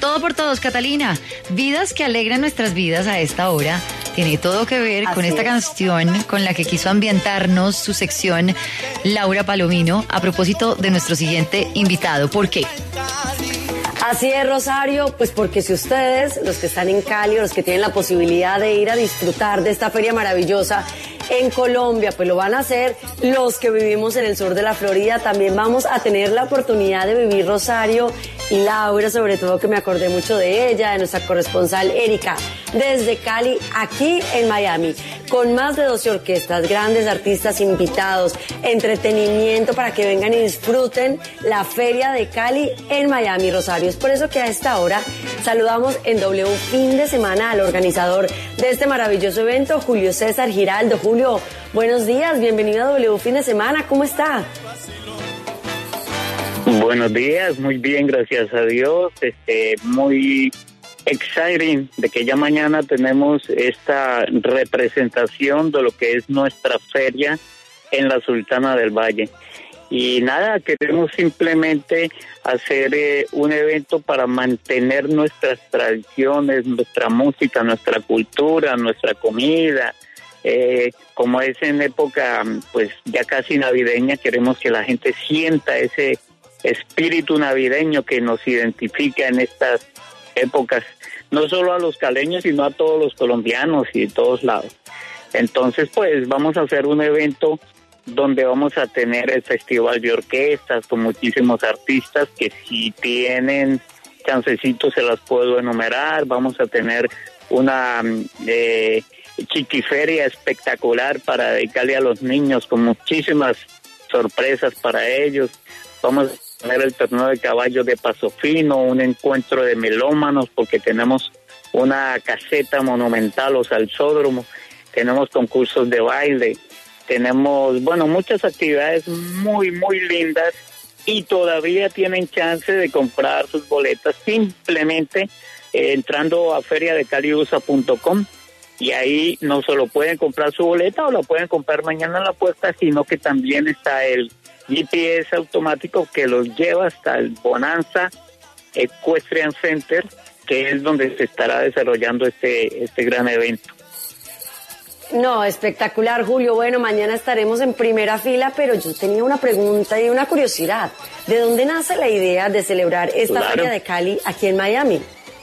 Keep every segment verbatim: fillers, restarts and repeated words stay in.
Todo por todos, Catalina. Vidas que alegran nuestras vidas a esta hora. Tiene todo que ver Así con esta es. canción con la que quiso ambientarnos su sección Laura Palomino a propósito de nuestro siguiente invitado. ¿Por qué? Así es, Rosario, pues porque si ustedes, los que están en Cali, los que tienen la posibilidad de ir a disfrutar de esta feria maravillosa en Colombia, pues lo van a hacer. Los que vivimos en el sur de la Florida también vamos a tener la oportunidad de vivir, Rosario y Laura, sobre todo que me acordé mucho de ella, de nuestra corresponsal Erika, desde Cali, aquí en Miami, con más de doce orquestas, grandes artistas invitados, entretenimiento para que vengan y disfruten la Feria de Cali en Miami, Rosario. Es por eso que a esta hora saludamos en W Fin de Semana al organizador de este maravilloso evento, Julio César Giraldo. Julio, buenos días, bienvenido a W Fin de Semana, ¿cómo está? Buenos días, muy bien, gracias a Dios. Este, muy exciting de que ya mañana tenemos esta representación de lo que es nuestra feria en la Sultana del Valle. Y nada, queremos simplemente hacer eh, un evento para mantener nuestras tradiciones, nuestra música, nuestra cultura, nuestra comida. Eh, como es en época pues ya casi navideña, queremos que la gente sienta ese espíritu navideño que nos identifica en estas épocas, no solo a los caleños, sino a todos los colombianos y de todos lados. Entonces, pues vamos a hacer un evento donde vamos a tener el festival de orquestas con muchísimos artistas que si tienen chancecitos se las puedo enumerar. Vamos a tener una eh, chiquiferia espectacular para dedicarle a los niños con muchísimas sorpresas para ellos. Vamos a tener el torneo de caballos de Paso Fino, un encuentro de melómanos porque tenemos una caseta monumental o salsódromo, tenemos concursos de baile, tenemos, bueno, muchas actividades muy, muy lindas y todavía tienen chance de comprar sus boletas simplemente eh, entrando a feria de cali u s a punto com y ahí no solo pueden comprar su boleta o la pueden comprar mañana en la puerta, sino que también está el G P S automático que los lleva hasta el Bonanza Equestrian Center, que es donde se estará desarrollando este, este gran evento. No, espectacular, Julio. Bueno, mañana estaremos en primera fila, pero yo tenía una pregunta y una curiosidad. ¿De dónde nace la idea de celebrar esta Claro. Feria de Cali aquí en Miami?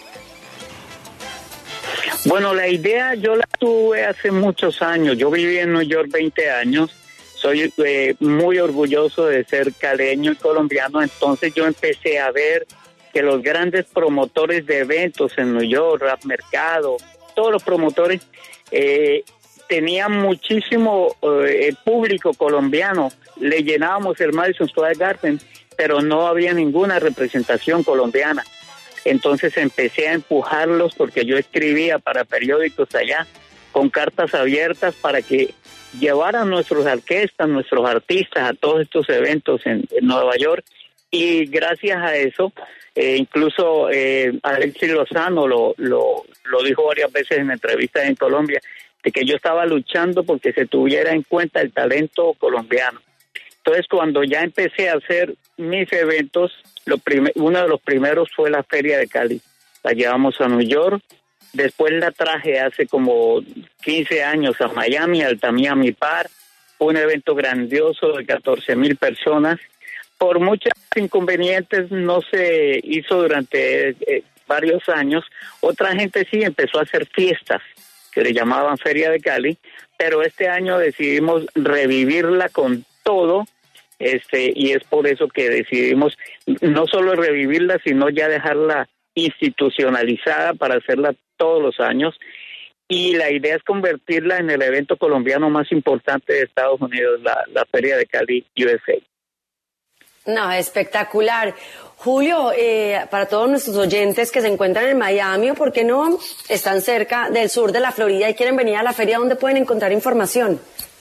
Bueno, la idea yo la tuve hace muchos años. Yo viví en New York veinte años. Soy eh, muy orgulloso de ser caleño y colombiano. Entonces yo empecé a ver que los grandes promotores de eventos en New York, Rap Mercado, todos los promotores eh, tenían muchísimo eh, público colombiano. Le llenábamos el Madison Square Garden, pero no había ninguna representación colombiana. Entonces empecé a empujarlos porque yo escribía para periódicos allá con cartas abiertas para que llevaran nuestras orquestas, nuestros artistas a todos estos eventos en, en Nueva York. Y gracias a eso, eh, incluso eh, Alexis Lozano lo, lo, lo dijo varias veces en entrevistas en Colombia, de que yo estaba luchando porque se tuviera en cuenta el talento colombiano. Entonces, cuando ya empecé a hacer mis eventos, lo prim- uno de los primeros fue la Feria de Cali. La llevamos a New York, después la traje hace como quince años a Miami, al Tamiami Par, un evento grandioso de catorce mil personas. Por muchos inconvenientes no se hizo durante eh, varios años. Otra gente sí empezó a hacer fiestas, que le llamaban Feria de Cali, pero este año decidimos revivirla con todo, este, y es por eso que decidimos no solo revivirla, sino ya dejarla institucionalizada para hacerla todos los años. Y la idea es convertirla en el evento colombiano más importante de Estados Unidos, la, la Feria de Cali U S A. No, espectacular. Julio, eh, para todos nuestros oyentes que se encuentran en Miami o, por qué no, están cerca del sur de la Florida y quieren venir a la feria, ¿dónde pueden encontrar información?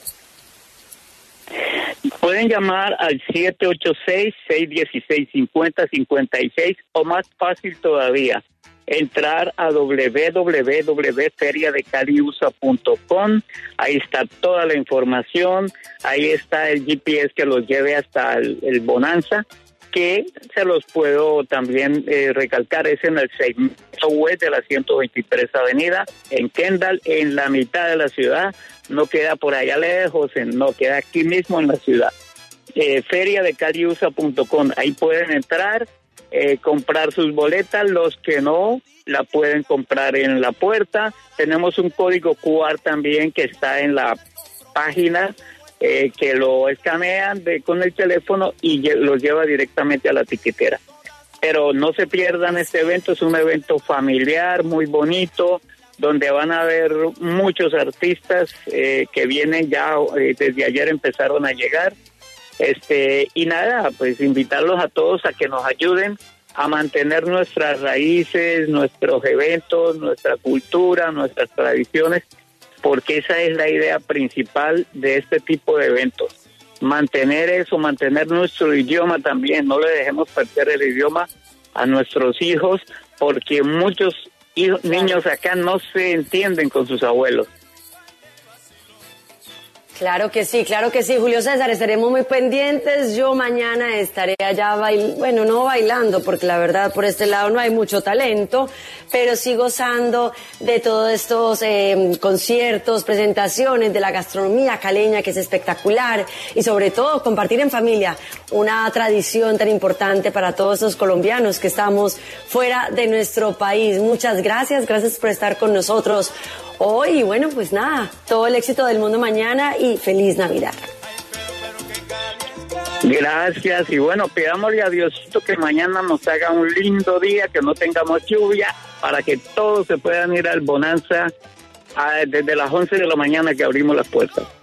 Pueden llamar al siete ocho seis, seis uno seis, cinco cero cinco seis o más fácil todavía, entrar a w w w punto feria de cali u s a punto com. Ahí está toda la información, ahí está el G P S que los lleve hasta el, el Bonanza que se los puedo también eh, recalcar, es en el segmento west de la ciento veintitrés Avenida, en Kendall, en la mitad de la ciudad, no queda por allá lejos, en, no queda aquí mismo en la ciudad. Eh, feria de cali u s a punto com, ahí pueden entrar, eh, comprar sus boletas, los que no, la pueden comprar en la puerta. Tenemos un código cu erre también que está en la página, eh, que lo escanean de, con el teléfono y lle- los lleva directamente a la tiquetera. Pero no se pierdan este evento, es un evento familiar, muy bonito, donde van a ver muchos artistas eh, que vienen ya, eh, desde ayer empezaron a llegar. Este, y nada, pues invitarlos a todos a que nos ayuden a mantener nuestras raíces, nuestros eventos, nuestra cultura, nuestras tradiciones, porque esa es la idea principal de este tipo de eventos. Mantener eso, mantener nuestro idioma también, no le dejemos perder el idioma a nuestros hijos, porque muchos hijos, niños acá no se entienden con sus abuelos. Claro que sí, claro que sí, Julio César, estaremos muy pendientes. Yo mañana estaré allá bailando, bueno, no bailando, porque la verdad por este lado no hay mucho talento, pero sí gozando de todos estos eh, conciertos, presentaciones, de la gastronomía caleña, que es espectacular, y sobre todo compartir en familia una tradición tan importante para todos los colombianos que estamos fuera de nuestro país. Muchas gracias, gracias por estar con nosotros hoy, y bueno, pues nada, todo el éxito del mundo mañana y feliz Navidad. Gracias, y bueno, pidámosle a Diosito que mañana nos haga un lindo día, que no tengamos lluvia, para que todos se puedan ir al Bonanza a, desde las once de la mañana que abrimos las puertas.